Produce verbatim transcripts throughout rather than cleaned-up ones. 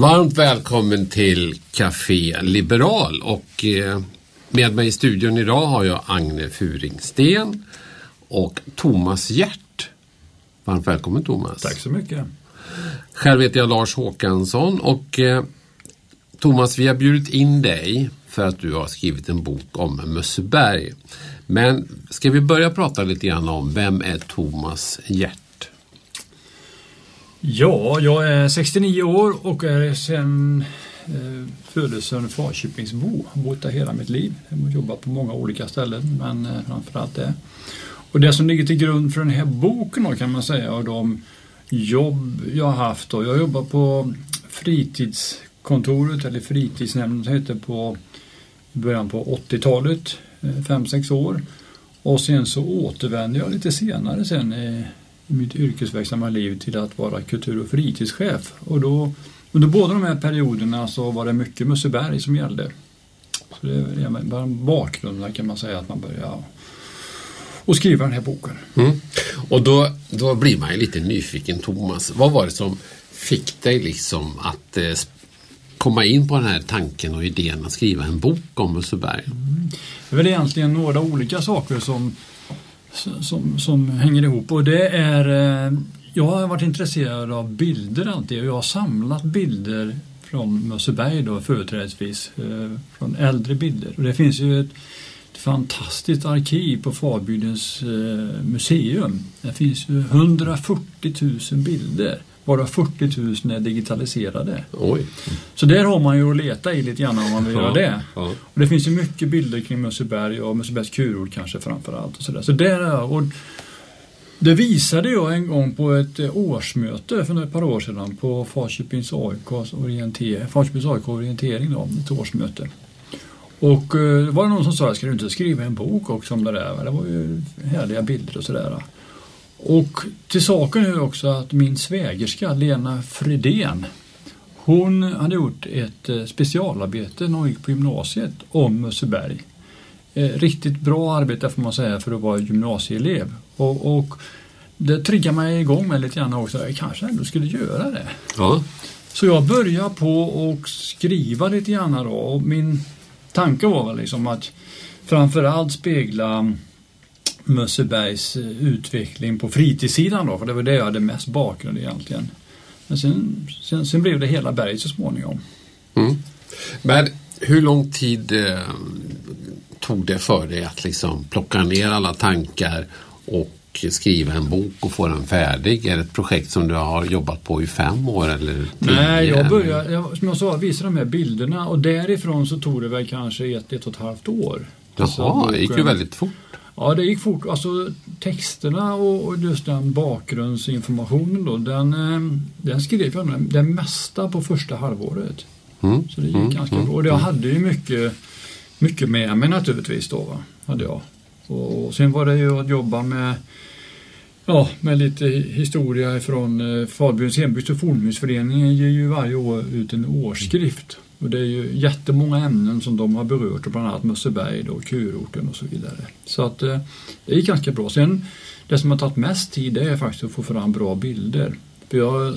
Varmt välkommen till Café Liberal, och med mig i studion idag har jag Agne Furingsten och Thomas Hjert. Varmt välkommen, Thomas. Tack så mycket. Själv heter jag Lars Håkansson, och eh, Thomas, vi har bjudit in dig för att du har skrivit en bok om Mösseberg. Men ska vi börja prata lite grann om vem är Thomas Hjert? Ja, jag är sextionio år och är sedan eh, födelsen Falköpingsbo. Jag har bott där hela mitt liv. Jag har jobbat på många olika ställen, men eh, framförallt det. Och det som ligger till grund för den här boken då, kan man säga, och de jobb jag har haft då. Jag jobbar på fritidskontoret, eller fritidsnämnden som heter, på i början på åttiotalet, fem sex år. Och sen så återvände jag lite senare sen i, i mitt yrkesverksamma liv till att vara kultur- och fritidschef. Och då, under båda de här perioderna så var det mycket Mösseberg som gällde. Så det är bara en bakgrund, kan man säga, att man börjar och skriva den här boken. Mm. Och då, då blir man ju lite nyfiken, Thomas. Vad var det som fick dig liksom att eh, komma in på den här tanken och idén att skriva en bok om Mösseberg? Mm. Det är väl egentligen några olika saker som, som, som hänger ihop. Och det är, eh, jag har varit intresserad av bilder alltid, och jag har samlat bilder från Mösseberg då, företrädesvis eh, från äldre bilder. Och det finns ju ett fantastiskt arkiv på Falbygdens eh, museum. Det finns ju hundrafyrtio tusen bilder, varav fyrtio tusen är digitaliserade. Oj. Så där har man ju att leta i lite grann om man vill ja, göra det. Ja. Och det finns ju mycket bilder kring Mösseberg och Mössebergs kurord kanske framförallt. Och så där. Så där, och det visade jag en gång på ett årsmöte för ett par år sedan på Falköpings A I K:s orientering, Falköpings A I K orientering då, ett årsmöte. Och uh, det var någon som sa att ska du inte skriva en bok också om det där? Det var ju härliga bilder och sådär. Och till saken är också att min svägerska Lena Fredén, hon hade gjort ett uh, specialarbete när hon gick på gymnasiet om Mösseberg. Eh, riktigt bra arbete får man säga för att vara gymnasieelev. Och, och det triggar mig igång med lite grann också. Jag kanske ändå skulle göra det. Ja. Så jag började på och skriva lite grann då, och min tanken var väl liksom att framförallt spegla Mössebergs utveckling på fritidssidan då, för det var det jag hade mest bakgrund egentligen. Men sen, sen, sen blev det hela berget så småningom. Mm. Men hur lång tid eh, tog det för dig att liksom plocka ner alla tankar och skriva en bok och få den färdig? Är det ett projekt som du har jobbat på i fem år eller tio? Nej, jag började, jag, som jag sa, visa de här bilderna, och därifrån så tog det väl kanske ett, ett och ett halvt år. Jaha, det gick ju väldigt fort. Ja, det gick fort. Alltså texterna och, och just den bakgrundsinformationen då, den, den skrev jag det mesta på första halvåret. Mm. Så det gick mm. ganska mm. bra. Och jag hade ju mycket, mycket med mig naturligtvis då, va? Hade jag. Och sen var det ju att jobba med, ja, med lite historia från eh, Falbygdens hembygds- och fornminnesföreningen ger ju varje år ut en årsskrift. Och det är ju jättemånga ämnen som de har berört, bland annat Mösseberg och kurorten och så vidare. Så att eh, det är ganska bra. Sen det som har tagit mest tid är faktiskt att få fram bra bilder. För jag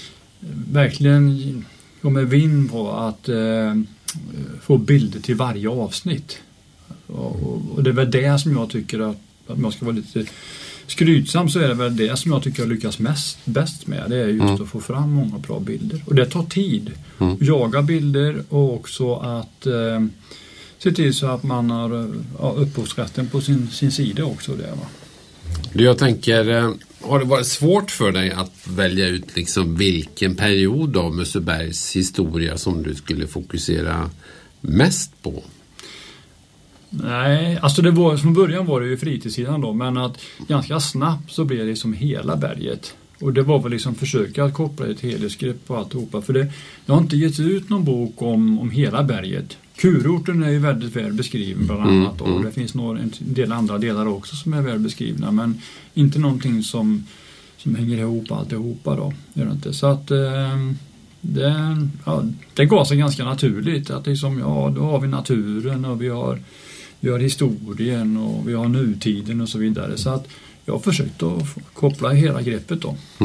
verkligen kommer vinn på att eh, få bilder till varje avsnitt. Och, och det är väl det som jag tycker att, att man ska vara lite skrytsam, så är det väl det som jag tycker jag lyckas mest, bäst med. Det är just mm. att få fram många bra bilder. Och det tar tid. Mm. Jaga bilder och också att eh, se till så att man har ja, upphovsrätten på sin, sin sida också. Det, va? Jag tänker, har det varit svårt för dig att välja ut liksom vilken period av Mössebergs historia som du skulle fokusera mest på? Nej, alltså det var, från början var det ju fritidssidan då, men att ganska snabbt så blev det som hela berget. Och det var väl liksom försöka att koppla ett helhetsgrepp på alltihopa, för det, det har inte getts ut någon bok om, om hela berget. Kurorten är ju väldigt väl beskriven bland annat, och det finns några, en del andra delar också som är väl beskrivna, men inte någonting som, som hänger ihop alltihopa då, gör det inte. Så att eh, det, ja, det går sig ganska naturligt att liksom, ja, då har vi naturen och vi har Vi har historien och vi har nutiden och så vidare. Så att jag har försökt att koppla hela greppet då. Mm.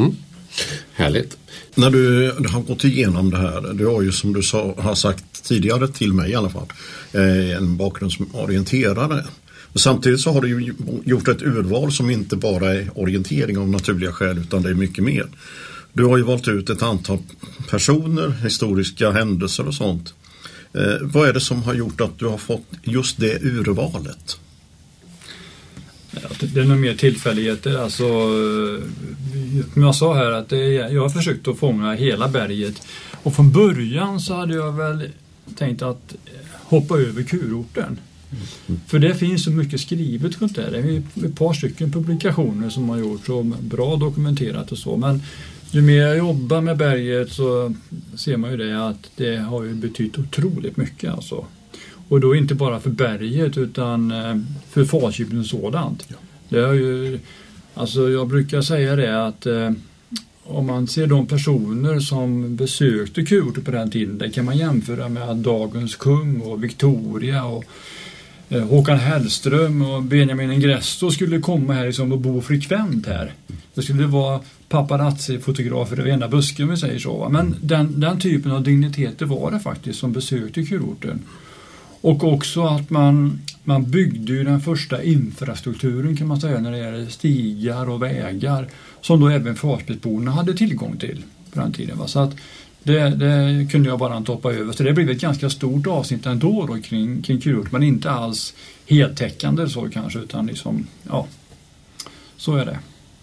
Härligt. När du har gått igenom det här, du har ju som du sa, har sagt tidigare till mig i alla fall, en bakgrund som orienterare. Samtidigt så har du ju gjort ett urval som inte bara är orientering av naturliga skäl utan det är mycket mer. Du har ju valt ut ett antal personer, historiska händelser och sånt. Eh, vad är det som har gjort att du har fått just det urvalet? Ja, det är nog mer tillfälligheter. Alltså, som jag sa här, att det är, jag har försökt att fånga hela berget. Och från början så hade jag väl tänkt att hoppa över kurorten. Mm. För det finns så mycket skrivet runt det. Det är ett par stycken publikationer som har gjort så bra dokumenterat och så. Men ju mer jag jobbar med berget så ser man ju det att det har ju betytt otroligt mycket alltså. Och då inte bara för berget utan för Falköping och sådant. Ja. Det är ju, alltså jag brukar säga det att eh, om man ser de personer som besökte kurorten på den tiden, det kan man jämföra med dagens kung och Victoria och eh, Håkan Hellström och Benjamin Ingresso skulle komma här liksom och bo frekvent här. Det skulle vara paparazzi-fotografer över ena busken, om vi säger så. Men den, den typen av digniteter var det faktiskt som besökte kurorten. Och också att man, man byggde ju den första infrastrukturen kan man säga när det gäller stigar och vägar som då även Falköpingsborna hade tillgång till på den tiden. Va? Så att det, det kunde jag bara inte hoppa över. Så det blev ett ganska stort avsnitt ändå då kring, kring kurorten, men inte alls heltäckande så kanske, utan liksom, ja, så är det.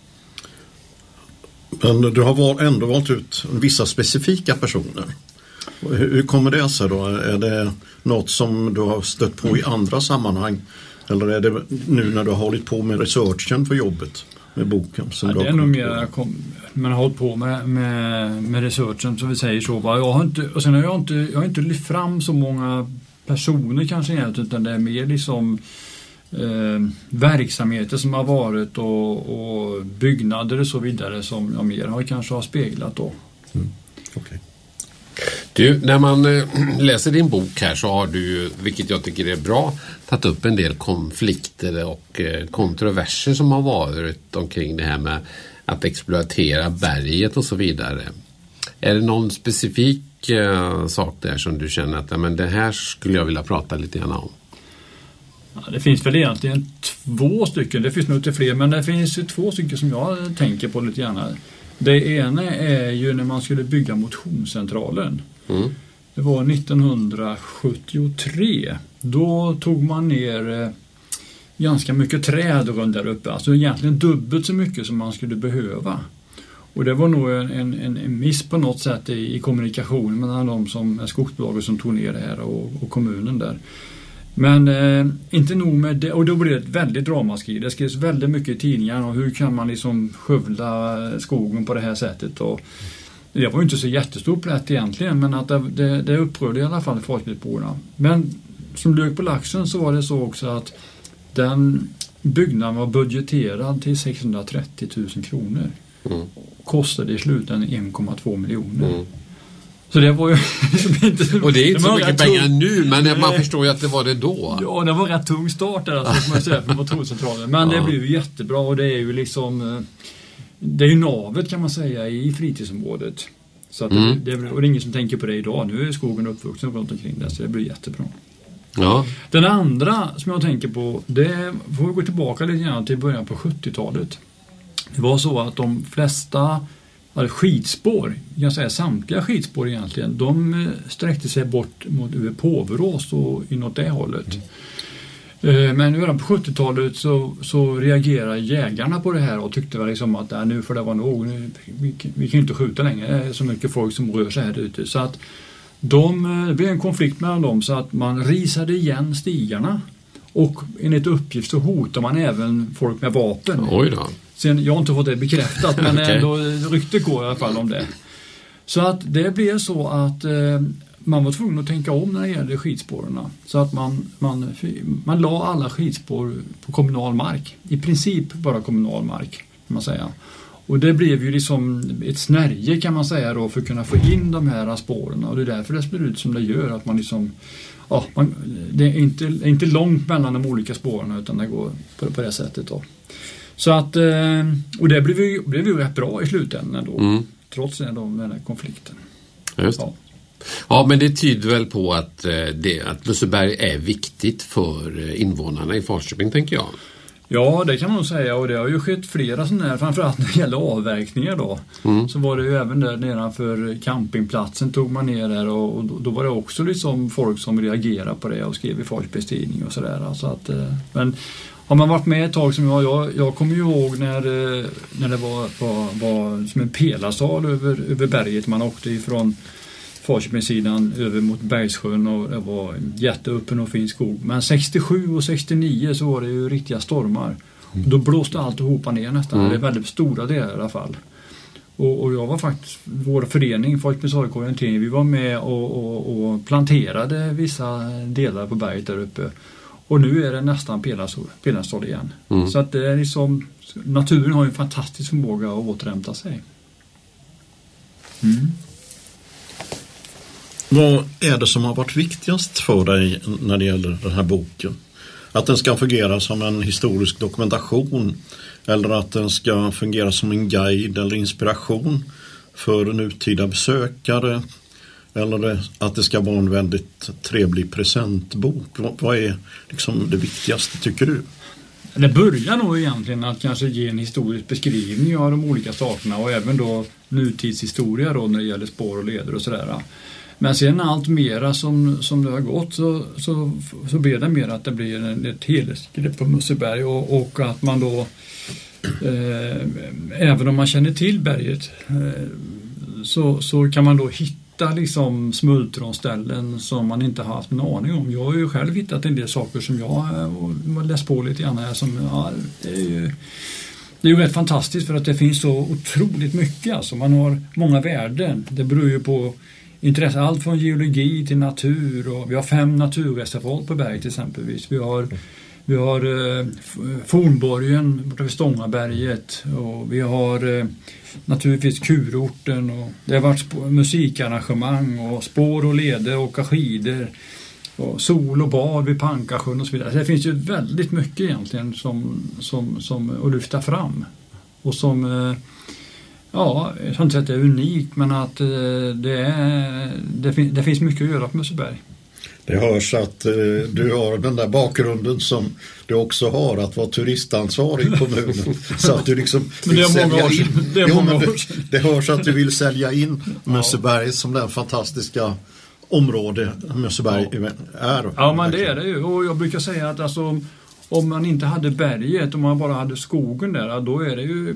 Men du har ändå valt ut vissa specifika personer. Hur kommer det sig då? Är det något som du har stött på i andra sammanhang? Eller är det nu när du har hållit på med researchen för jobbet med boken? Som ja, det är nog mer kom, man har hållit på med, med, med researchen som vi säger så. Va? Jag har inte, och sen har jag inte, jag har inte lyft fram så många personer kanske egentligen, utan det är mer liksom eh, verksamheter som har varit och, och byggnader och så vidare som jag mer har kanske har speglat då. Mm. Okej. Okay. Du, när man läser din bok här så har du, vilket jag tycker är bra, tagit upp en del konflikter och kontroverser som har varit omkring det här med att exploatera berget och så vidare. Är det någon specifik uh, sak där som du känner att ja, men det här skulle jag vilja prata lite grann om? Ja, det finns väl egentligen två stycken, det finns nog inte fler, men det finns två stycken som jag tänker på lite grann. Det ena är ju när man skulle bygga motionscentralen. Mm. Det var nittonhundrasjuttiotre. Då tog man ner eh, ganska mycket träd runt där uppe. Alltså egentligen dubbelt så mycket som man skulle behöva. Och det var nog en, en, en miss på något sätt i, i kommunikationen mellan de som skogsbolaget som tog ner det här och, och kommunen där. Men eh, inte nog med det, och då blev det ett väldigt dramaskri. Det skrevs väldigt mycket i tidningarna och hur kan man liksom skövla skogen på det här sättet. Och det var ju inte så jättestort plätt egentligen, men att det, det, det upprörde i alla fall Falköpingsborna. Men som lök på laxen så var det så också att den byggnaden var budgeterad till sexhundratrettio tusen kronor. Mm. Kostade i slutändan en komma två miljoner. Mm. Så det var ju inte, och det är inte det så mycket pengar tung, nu, men nej, man förstår ju att det var det då. Ja, det var en rätt tung start där alltså, som man säger, för motorcentralen. Men ja. Det blev ju jättebra och det är ju liksom det är ju navet kan man säga i fritidsområdet. Så att mm. det, det, och det är ingen som tänker på det idag. Nu är skogen uppvuxen runt omkring det, så det blir jättebra. Ja. Den andra som jag tänker på, det får vi gå tillbaka lite grann till början på sjuttiotalet. Det var så att de flesta skidspår, jag kan säga samtliga skidspår egentligen, de sträckte sig bort mot över Påverås och inåt det hållet. Mm. Men redan på sjuttiotalet så, så reagerade jägarna på det här och tyckte väl liksom att äh, nu får det vara nog, nu, vi, vi kan inte skjuta längre, det är så mycket folk som rör sig här ute. Så att de, det blev en konflikt mellan dem så att man risade igen stigarna och enligt uppgift så hotar man även folk med vapen. Oj då. Sen, jag har inte fått det bekräftat, men okay. ändå rykte går i alla fall om det. Så att det blev så att eh, man var tvungen att tänka om när det gällde skidspåren. Så att man, man, man la alla skidspår på kommunal mark. I princip bara kommunal mark, kan man säga. Och det blev ju liksom ett snärje kan man säga då för att kunna få in de här spåren. Och det är därför det ser ut som det gör. Att man liksom, ja, man, det är inte, är inte långt mellan de olika spåren utan det går på, på det sättet då. Så att, och det blev ju, blev ju rätt bra i slutändan då, mm. trots den, då, den här konflikten. Just. Ja. Ja, men det tyder väl på att, det, att Musseberg är viktigt för invånarna i Falköping, tänker jag. Ja, det kan man nog säga, och det har ju skett flera sådana här, framförallt när det gäller avverkningar då. Mm. Så var det ju även där nedanför campingplatsen tog man ner där, och, och då, då var det också liksom folk som reagerade på det och skrev i Falköpings tidning och sådär. Alltså att, men har man varit med ett tag som jag, jag, jag kommer ju ihåg när, när det var, var, var som en pelarsal över, över berget. Man åkte ifrån Falköpingssidan över mot Bergssjön, och det var en jätteöppen och fin skog. Men sextiosju och sextionio så var det ju riktiga stormar. Mm. Då blåste alltihopa ner nästan. Mm. Det är väldigt stora delar i alla fall. Och, och jag var faktiskt, vår förening Falköpings A I K-orientering, vi var med och, och, och planterade vissa delar på berget där uppe. Och nu är det nästan pelarstad igen. Mm. Så att det är liksom, naturen har ju en fantastisk förmåga att återhämta sig. Mm. Vad är det som har varit viktigast för dig när det gäller den här boken? Att den ska fungera som en historisk dokumentation, eller att den ska fungera som en guide eller inspiration för nutida besökare, eller att det ska vara en väldigt trevlig presentbok? Vad är liksom det viktigaste, tycker du? Det börjar nog egentligen att kanske ge en historisk beskrivning av de olika sakerna, och även då nutidshistoria då när det gäller spår och leder och sådär. Men sen allt mera som, som det har gått så, så, så blir det mer att det blir en, ett helhetsgrepp på Musseberg, och, och att man då eh, även om man känner till berget eh, så, så kan man då hitta liksom smultronställen som man inte har haft en aning om. Jag har ju själv hittat en del saker som jag har läst på lite grann här, som ja, det är ju Det är ju rätt fantastiskt, för att det finns så otroligt mycket. Alltså man har många värden. Det beror ju på intresse, allt från geologi till natur, och vi har fem naturreservat på berget exempelvis. Vi har, vi har eh, Fornborgen borta vid Stångaberget, och vi har eh, naturligtvis kurorten, och det har varit sp- musikarrangemang och spår och leder och skidor och sol och bad vid Pankasjön och så vidare. Så det finns ju väldigt mycket egentligen som, som, som att lyfta fram, och som eh, ja, jag tror inte att det är unikt, men att det, är, det, fin- det finns mycket att göra på Musseberg. Det hörs att eh, du har den där bakgrunden som du också har, att vara turistansvarig i kommunen. Så att du liksom vill sälja in. Det, jo, men det, det hörs att du vill sälja in Musseberg som den fantastiska område Musseberg ja. är. Ja, men det är det ju. Och jag brukar säga att alltså, om man inte hade berget, om man bara hade skogen där, då är det ju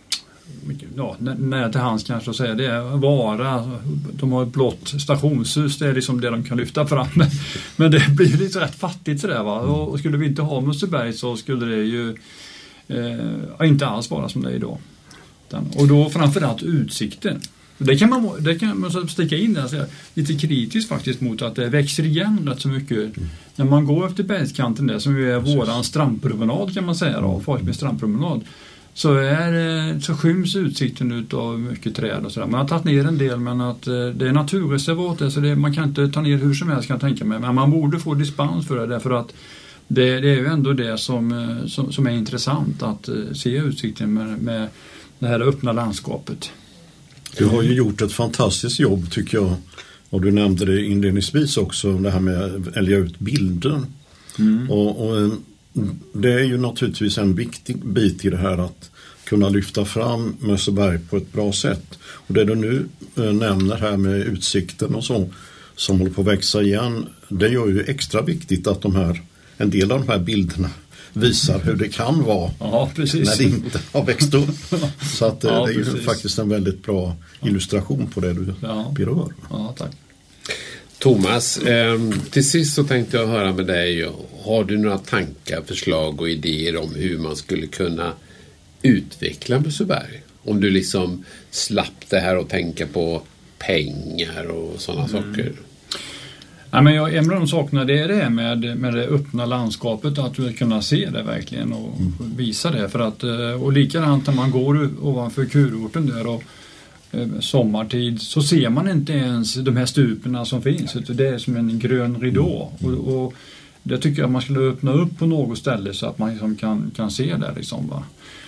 ja, när till hans kanske att säga det är Vara, de har ett blått stationshus, det är liksom det de kan lyfta fram, men, men det blir lite rätt fattigt sådär, va, och skulle vi inte ha Musseberg så skulle det ju eh, inte alls vara som det är idag. Och då framförallt utsikten, det kan man, det kan man sticka in där, alltså, lite kritiskt faktiskt mot att det växer igen rätt så mycket mm. när man går efter bergskanten där, som ju är våran strandpromenad kan man säga då, Falköpings strandpromenad. Så, är, så skyms utsikten ut av mycket träd och sådär. Man har tagit ner en del, men att det är naturreservat, så det, man kan inte ta ner hur som helst, kan jag tänka mig. Men man borde få dispens för det, därför att det, det är ju ändå det som, som, som är intressant, att se utsikten med, med det här öppna landskapet. Du har ju gjort ett fantastiskt jobb, tycker jag. Och du nämnde det inledningsvis också, det här med att välja ut bilder. Mm. Och, och det är ju naturligtvis en viktig bit i det här, att kunna lyfta fram Musseberg på ett bra sätt. Och det du nu äh, nämner här med utsikten och så, som håller på att växa igen, det gör ju extra viktigt att de här, en del av de här bilderna visar hur det kan vara ja, när det inte har växt upp. Så att äh, ja, det är ju precis. faktiskt en väldigt bra illustration på det du ja. berör. Ja, tack. Thomas, eh, till sist så tänkte jag höra med dig, har du några tankar, förslag och idéer om hur man skulle kunna utveckla Musseberg? Om du liksom slapp det här och tänka på pengar och sådana mm. saker. Ja, men jag, en av de sakerna det är det med, med det öppna landskapet, att du kunna se det verkligen och mm. visa det. För att, och likadant när man går ovanför kurorten där och sommartid, så ser man inte ens de här stuperna som finns, utan det är som en grön ridå, och, och det tycker jag man skulle öppna upp på något ställe så att man liksom kan, kan se det liksom, va.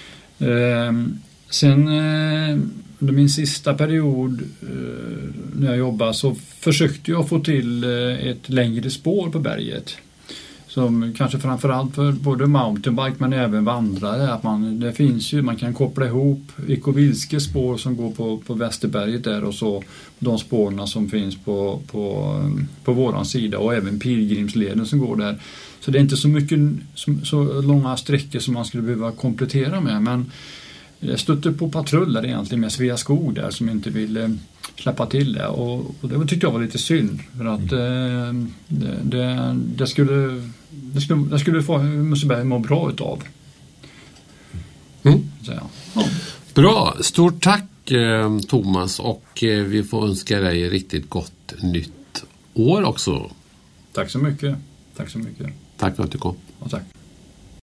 Eh, sen eh, under min sista period eh, när jag jobbade så försökte jag få till eh, ett längre spår på berget. Som kanske framförallt för både mountainbike men även vandrare. Att man, det finns ju, man kan koppla ihop Ekovilske spår som går på, på Västerberget där och så de spårna som finns på, på, på våran sida och även pilgrimsleden som går där. Så det är inte så mycket så, så långa sträckor som man skulle behöva komplettera med, men jag stötte på patruller egentligen med Sveaskog där som inte ville släppa till det och, och det tyckte jag var lite synd för att mm. det, det, det skulle det skulle, det skulle få Museberg må bra utav. Mm. Så, ja. Bra, stort tack eh, Thomas och eh, vi får önska dig riktigt gott nytt år också. Tack så mycket. Tack så mycket. Tack för att du kom. Ja, tack.